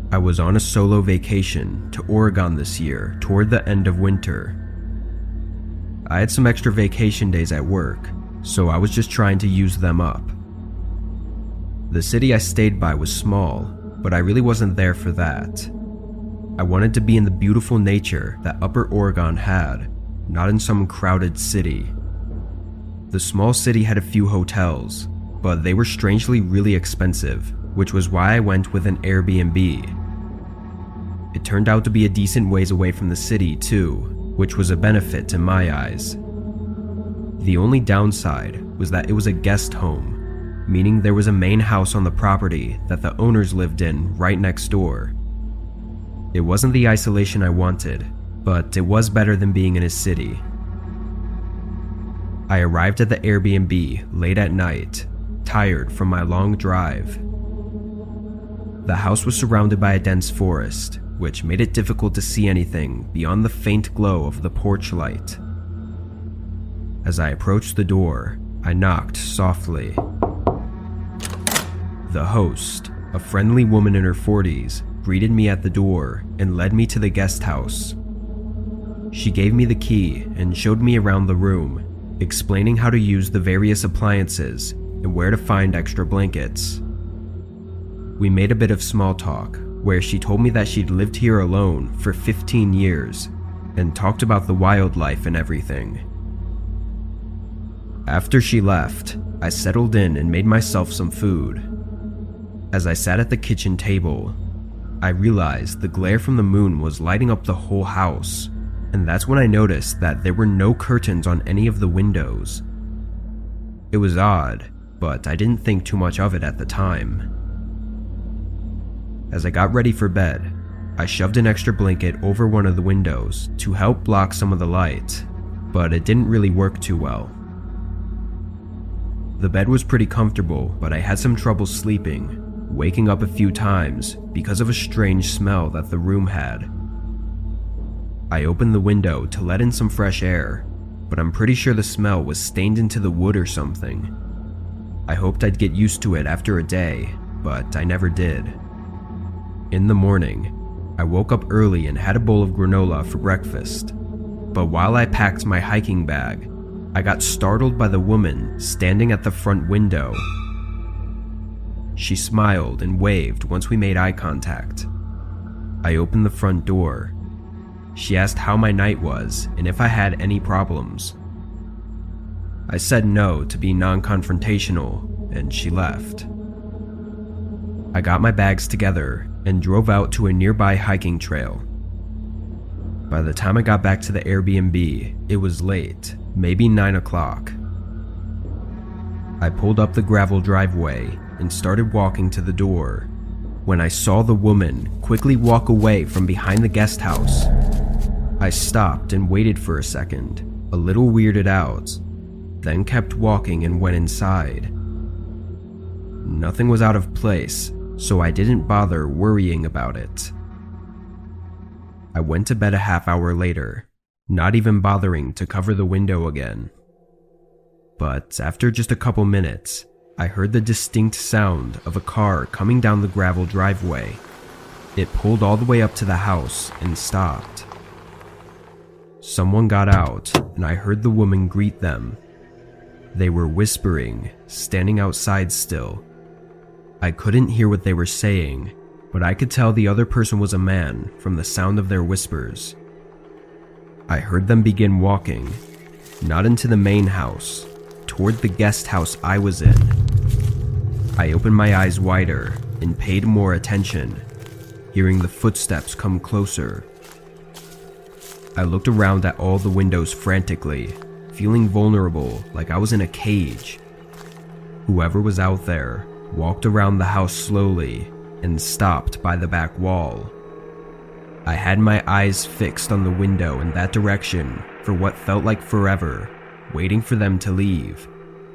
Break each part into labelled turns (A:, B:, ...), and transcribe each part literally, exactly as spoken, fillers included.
A: I was on a solo vacation to Oregon this year toward the end of winter. I had some extra vacation days at work, so I was just trying to use them up. The city I stayed by was small, but I really wasn't there for that. I wanted to be in the beautiful nature that Upper Oregon had, not in some crowded city. The small city had a few hotels, but they were strangely really expensive, which was why I went with an Airbnb. It turned out to be a decent ways away from the city too, which was a benefit in my eyes. The only downside was that it was a guest home, meaning there was a main house on the property that the owners lived in right next door. It wasn't the isolation I wanted, but it was better than being in a city. I arrived at the Airbnb late at night, tired from my long drive. The house was surrounded by a dense forest, which made it difficult to see anything beyond the faint glow of the porch light. As I approached the door, I knocked softly. The host, a friendly woman in her forties, greeted me at the door and led me to the guest house. She gave me the key and showed me around the room, explaining how to use the various appliances and where to find extra blankets. We made a bit of small talk, where she told me that she'd lived here alone for fifteen years and talked about the wildlife and everything. After she left, I settled in and made myself some food. As I sat at the kitchen table, I realized the glare from the moon was lighting up the whole house, and that's when I noticed that there were no curtains on any of the windows. It was odd, but I didn't think too much of it at the time. As I got ready for bed, I shoved an extra blanket over one of the windows to help block some of the light, but it didn't really work too well. The bed was pretty comfortable, but I had some trouble sleeping, waking up a few times because of a strange smell that the room had. I opened the window to let in some fresh air, but I'm pretty sure the smell was stained into the wood or something. I hoped I'd get used to it after a day, but I never did. In the morning, I woke up early and had a bowl of granola for breakfast, but while I packed my hiking bag, I got startled by the woman standing at the front window. She smiled and waved once we made eye contact. I opened the front door. She asked how my night was and if I had any problems. I said no to be non-confrontational, and she left. I got my bags together and drove out to a nearby hiking trail. By the time I got back to the Airbnb, it was late, maybe nine o'clock. I pulled up the gravel driveway and started walking to the door when I saw the woman quickly walk away from behind the guest house. I stopped and waited for a second, a little weirded out, then kept walking and went inside. Nothing was out of place, so I didn't bother worrying about it. I went to bed a half hour later, not even bothering to cover the window again. But after just a couple minutes, I heard the distinct sound of a car coming down the gravel driveway. It pulled all the way up to the house and stopped. Someone got out, and I heard the woman greet them. They were whispering, standing outside still. I couldn't hear what they were saying, but I could tell the other person was a man from the sound of their whispers. I heard them begin walking, not into the main house, toward the guest house I was in. I opened my eyes wider and paid more attention, hearing the footsteps come closer. I looked around at all the windows frantically, feeling vulnerable like I was in a cage. Whoever was out there walked around the house slowly and stopped by the back wall. I had my eyes fixed on the window in that direction for what felt like forever, waiting for them to leave.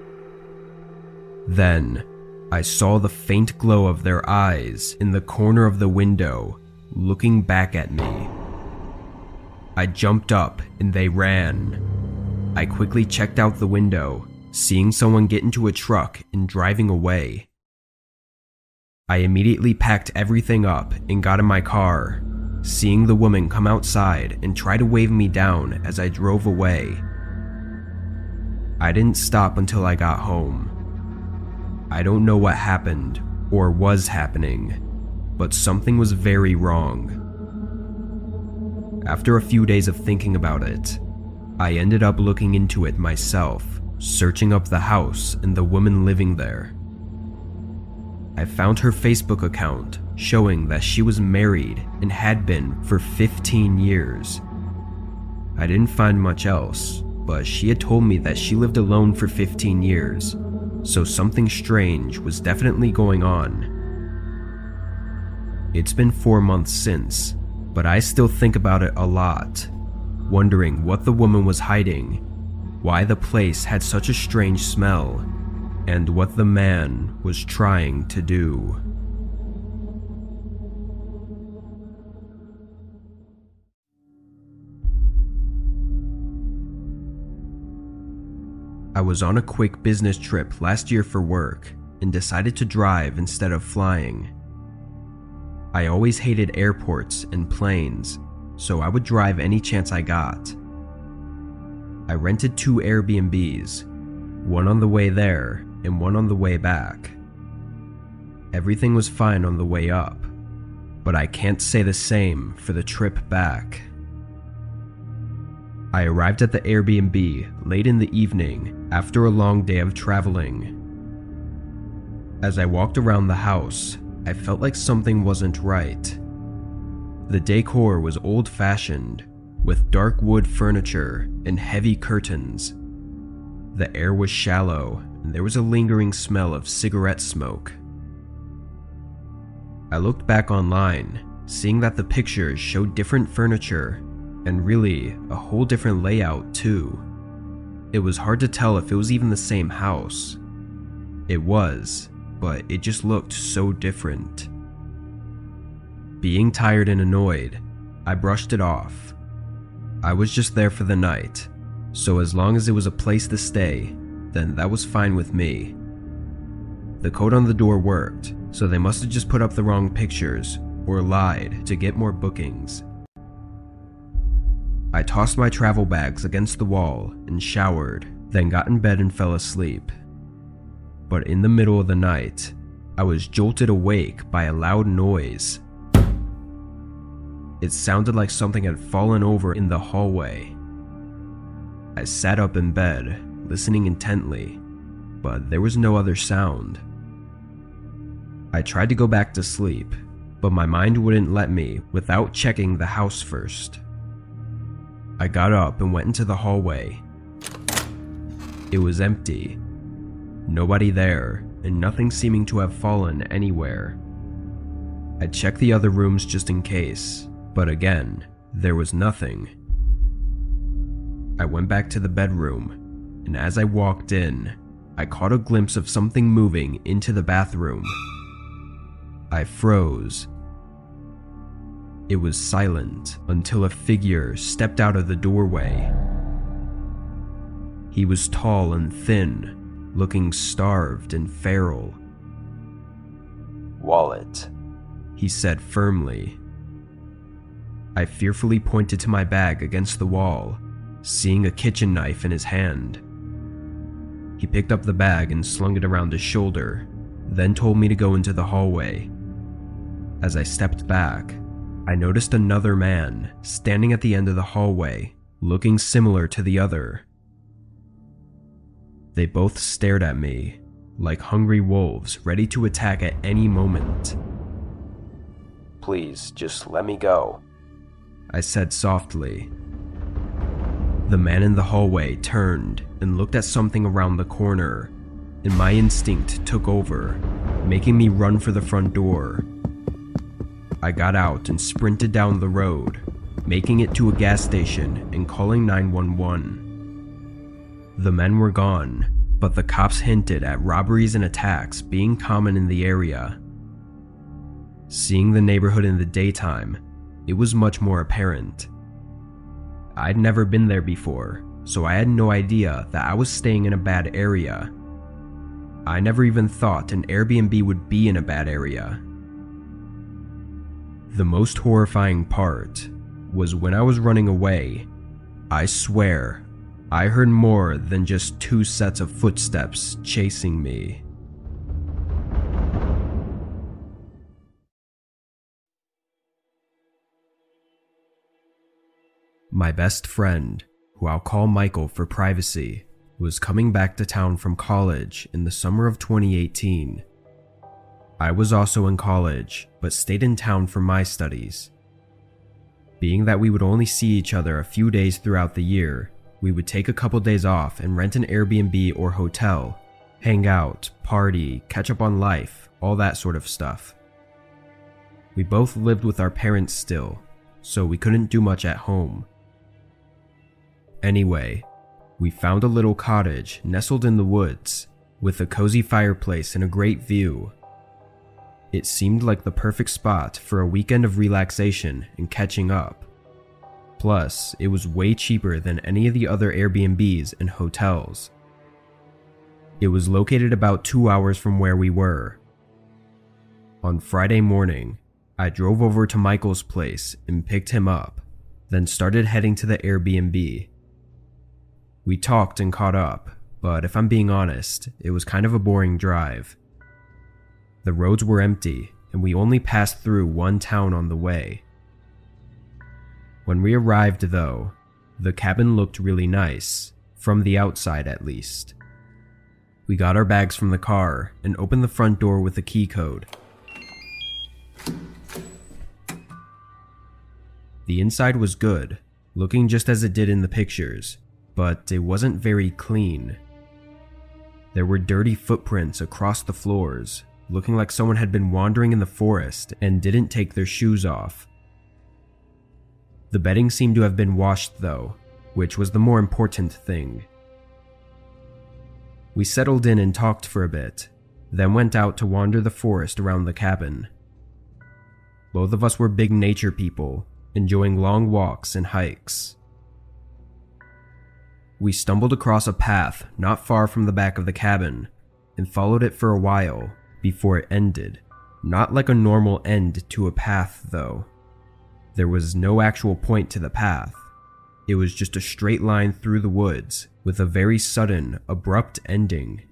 A: Then, I saw the faint glow of their eyes in the corner of the window, looking back at me. I jumped up and they ran. I quickly checked out the window, seeing someone get into a truck and driving away. I immediately packed everything up and got in my car, seeing the woman come outside and try to wave me down as I drove away. I didn't stop until I got home. I don't know what happened or was happening, but something was very wrong. After a few days of thinking about it, I ended up looking into it myself, searching up the house and the woman living there. I found her Facebook account showing that she was married and had been for fifteen years. I didn't find much else, but she had told me that she lived alone for fifteen years, so something strange was definitely going on. It's been four months since, but I still think about it a lot, wondering what the woman was hiding, why the place had such a strange smell, and what the man was trying to do. I was on a quick business trip last year for work and decided to drive instead of flying. I always hated airports and planes, so I would drive any chance I got. I rented two Airbnbs, one on the way there and one on the way back. Everything was fine on the way up, but I can't say the same for the trip back. I arrived at the Airbnb late in the evening after a long day of traveling. As I walked around the house, I felt like something wasn't right. The decor was old-fashioned, with dark wood furniture and heavy curtains. The air was shallow, and there was a lingering smell of cigarette smoke. I looked back online, seeing that the pictures showed different furniture, and really, a whole different layout too. It was hard to tell if it was even the same house. It was, but it just looked so different. Being tired and annoyed, I brushed it off. I was just there for the night, so as long as it was a place to stay, then that was fine with me. The code on the door worked, so they must have just put up the wrong pictures or lied to get more bookings. I tossed my travel bags against the wall and showered, then got in bed and fell asleep. But in the middle of the night, I was jolted awake by a loud noise. It sounded like something had fallen over in the hallway. I sat up in bed, listening intently, but there was no other sound. I tried to go back to sleep, but my mind wouldn't let me without checking the house first. I got up and went into the hallway. It was empty. Nobody there, and nothing seeming to have fallen anywhere. I checked the other rooms just in case, but again, there was nothing. I went back to the bedroom, and as I walked in, I caught a glimpse of something moving into the bathroom. I froze. It was silent until a figure stepped out of the doorway. He was tall and thin, looking starved and feral. "Wallet," he said firmly. I fearfully pointed to my bag against the wall, seeing a kitchen knife in his hand. He picked up the bag and slung it around his shoulder, then told me to go into the hallway. As I stepped back, I noticed another man standing at the end of the hallway, looking similar to the other. They both stared at me, like hungry wolves ready to attack at any moment. "Please, just let me go," I said softly. The man in the hallway turned and looked at something around the corner, and my instinct took over, making me run for the front door. I got out and sprinted down the road, making it to a gas station and calling nine one one. The men were gone, but the cops hinted at robberies and attacks being common in the area. Seeing the neighborhood in the daytime, it was much more apparent. I'd never been there before, so I had no idea that I was staying in a bad area. I never even thought an Airbnb would be in a bad area. The most horrifying part was when I was running away. I swear, I heard more than just two sets of footsteps chasing me. My best friend, who I'll call Michael for privacy, was coming back to town from college in the summer of twenty eighteen. I was also in college, but stayed in town for my studies. Being that we would only see each other a few days throughout the year, we would take a couple days off and rent an Airbnb or hotel, hang out, party, catch up on life, all that sort of stuff. We both lived with our parents still, so we couldn't do much at home. Anyway, we found a little cottage nestled in the woods, with a cozy fireplace and a great view. It seemed like the perfect spot for a weekend of relaxation and catching up. Plus, it was way cheaper than any of the other Airbnbs and hotels. It was located about two hours from where we were. On Friday morning, I drove over to Michael's place and picked him up, then started heading to the Airbnb. We talked and caught up, but if I'm being honest, it was kind of a boring drive. The roads were empty, and we only passed through one town on the way. When we arrived, though, the cabin looked really nice, from the outside at least. We got our bags from the car and opened the front door with a key code. The inside was good, looking just as it did in the pictures, but it wasn't very clean. There were dirty footprints across the floors, looking like someone had been wandering in the forest and didn't take their shoes off. The bedding seemed to have been washed though, which was the more important thing. We settled in and talked for a bit, then went out to wander the forest around the cabin. Both of us were big nature people, enjoying long walks and hikes. We stumbled across a path not far from the back of the cabin and followed it for a while before it ended. Not like a normal end to a path though. There was no actual point to the path. It was just a straight line through the woods with a very sudden, abrupt ending.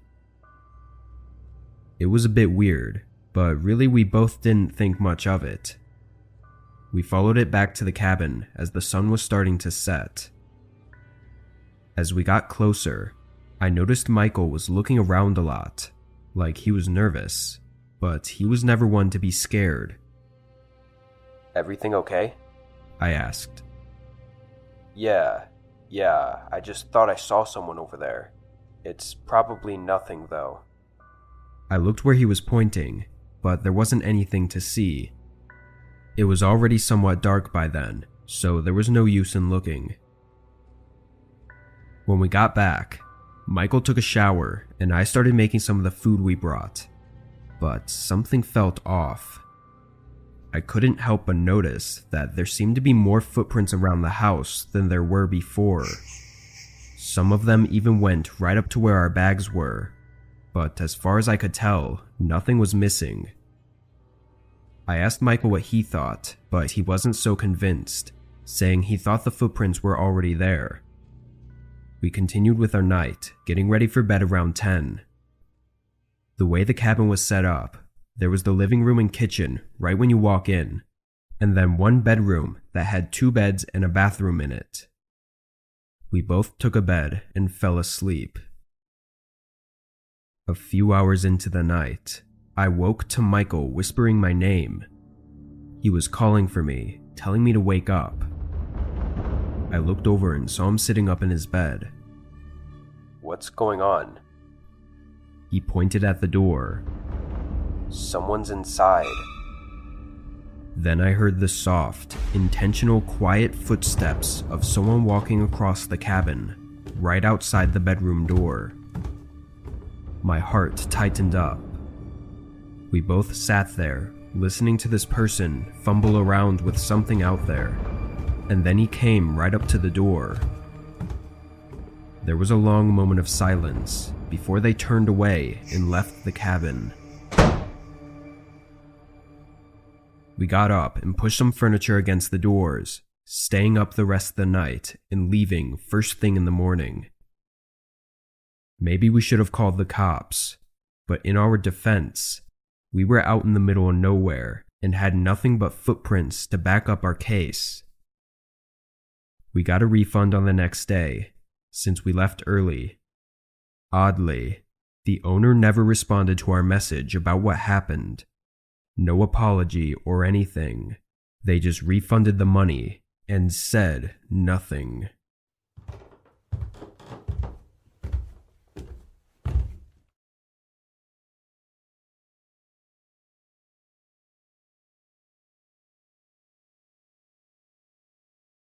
A: It was a bit weird, but really we both didn't think much of it. We followed it back to the cabin as the sun was starting to set. As we got closer, I noticed Michael was looking around a lot, like he was nervous, but he was never one to be scared.
B: "Everything okay?"
A: I asked.
B: Yeah, yeah, I just thought I saw someone over there. It's probably nothing though.
A: I looked where he was pointing, but there wasn't anything to see. It was already somewhat dark by then, so there was no use in looking. When we got back, Michael took a shower and I started making some of the food we brought, but something felt off. I couldn't help but notice that there seemed to be more footprints around the house than there were before. Some of them even went right up to where our bags were, but as far as I could tell, nothing was missing. I asked Michael what he thought, but he wasn't so convinced, saying he thought the footprints were already there. We continued with our night, getting ready for bed around ten. The way the cabin was set up, there was the living room and kitchen right when you walk in, and then one bedroom that had two beds and a bathroom in it. We both took a bed and fell asleep. A few hours into the night, I woke to Michael whispering my name. He was calling for me, telling me to wake up. I looked over and saw him sitting up in his bed.
B: "What's going on?"
A: He pointed at the door.
B: "Someone's inside."
A: Then I heard the soft, intentional, quiet footsteps of someone walking across the cabin, right outside the bedroom door. My heart tightened up. We both sat there, listening to this person fumble around with something out there, and then he came right up to the door. There was a long moment of silence, before they turned away and left the cabin. We got up and pushed some furniture against the doors, staying up the rest of the night and leaving first thing in the morning. Maybe we should have called the cops, but in our defense, we were out in the middle of nowhere and had nothing but footprints to back up our case. We got a refund on the next day, since we left early. Oddly, the owner never responded to our message about what happened. No apology or anything. They just refunded the money and said nothing.